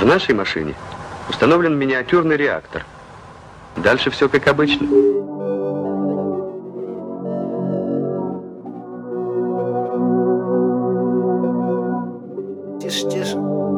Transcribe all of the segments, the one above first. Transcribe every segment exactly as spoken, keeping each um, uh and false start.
нашей машине установлен миниатюрный реактор. Дальше все как обычно. Тише, тише.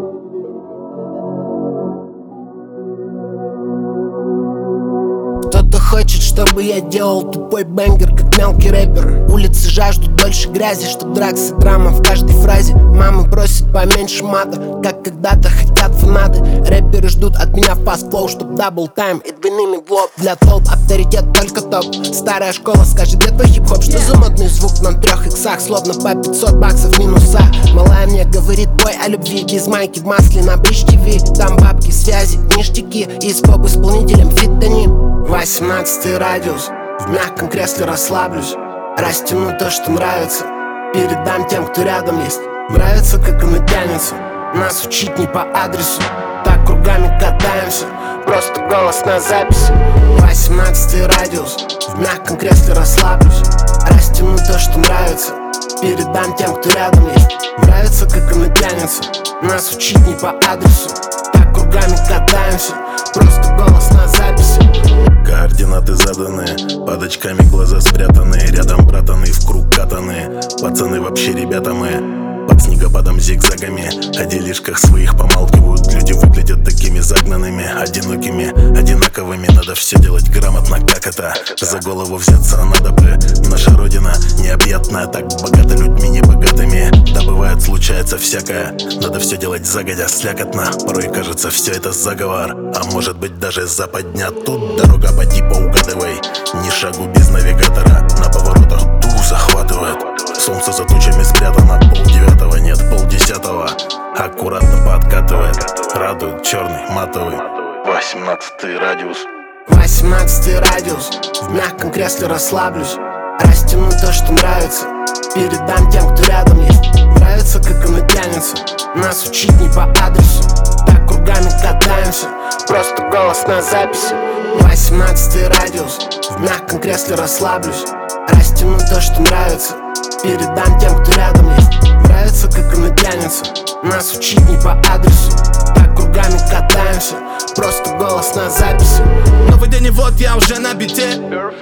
Кто-то хочет, чтобы я делал тупой бенгер, как мелкий рэпер. Улицы жаждут больше грязи, чтоб дракс и драма в каждой фразе. Мамы просят поменьше мата, как когда-то хотят фанаты. Рэперы ждут от меня фаст-флоу, чтоб дабл тайм и двойными в лоб. Для толп авторитет только топ. Старая школа скажет, где твой хип-хоп? Что за модный звук на трех иксах, словно по пятьсот баксов минуса. Малая мне говорит бой о любви, без майки в масле на Бридж ТВ. Там бабки, связи, ништяки, и с поп-исполнителем фитонин. Восемнадцатый радиус, в мягком кресле расслаблюсь. Растяну то, что нравится, передам тем, кто рядом есть. Нравится, как она тянется, нас учить не по адресу. Так кругами катаемся, просто голос на записи. Восемнадцатый радиус, в мягком кресле расслаблюсь. Растяну то, что нравится, передам тем, кто рядом есть. Нравится, как она тянется, нас учить не по адресу. Так кругами катаемся, просто голос на записи. Координаты заданы, под очками глаза спрятаны. Рядом братаны, в круг катаны. Пацаны вообще ребята мы, под снегопадом зигзагами. О делишках своих помалкивают. Люди выглядят такими загнанными, одинокими, одинаковыми. Надо все делать грамотно, как это? За голову взяться надо бы. Наша родина необъятная, так богата людьми небогатыми. Да бывает, случается всякое, надо все делать загодя, слякотно. Порой кажется, все это заговор, а может быть даже западня. Тут дорога поди поугадывай, ни шагу без навигатора. На поворотах дух захватывает, солнце за тучами спрятано. Полдевятого, нет, полдесятого, аккуратно подкатывает. Радует черный матовый восемнадцатый радиус. Восемнадцатый радиус, в мягком кресле расслаблюсь. Растяну то, что нравится, передам тем, кто рядом есть. Нравится, как она тянется, нас учить не по адресу. Так кругами катаемся, просто голос на записи. Восемнадцатый радиус, в мягком кресле расслаблюсь. Растяну то, что нравится, передам тем, кто рядом есть. Нравится, как она тянется, нас учить не по адресу. Так кругами катаемся, просто голос на записи. Новый день и вот я уже на бите.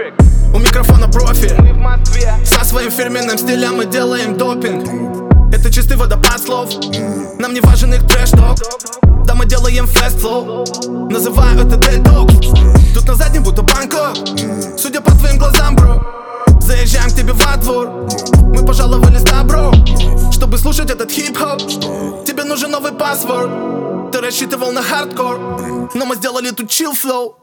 У микрофона профи, со своим фирменным стилем мы делаем допинг. Это чистый водопад слов, нам не важен их трэш-ток. Да мы делаем фест-флоу, называю это дэй-ток. Тут на заднем будто Бангкок, судя по твоим глазам, бро. Заезжаем к тебе во двор, мы пожаловали с добро. Чтобы слушать этот хип-хоп, тебе нужен новый паспорт. Ты рассчитывал на хардкор, но мы сделали тут chill flow.